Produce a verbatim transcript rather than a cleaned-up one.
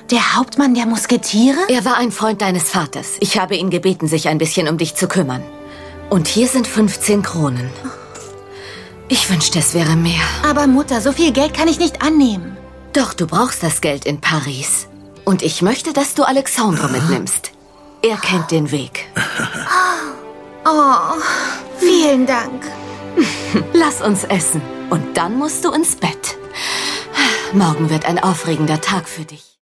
Der Hauptmann der Musketiere? Er war ein Freund deines Vaters. Ich habe ihn gebeten, sich ein bisschen um dich zu kümmern. Und hier sind fünfzehn Kronen. Ich wünschte, es wäre mehr. Aber Mutter, so viel Geld kann ich nicht annehmen. Doch, du brauchst das Geld in Paris. Und ich möchte, dass du Alexandre mitnimmst. Er kennt den Weg. Oh, vielen Dank. Lass uns essen. Und dann musst du ins Bett. Morgen wird ein aufregender Tag für dich.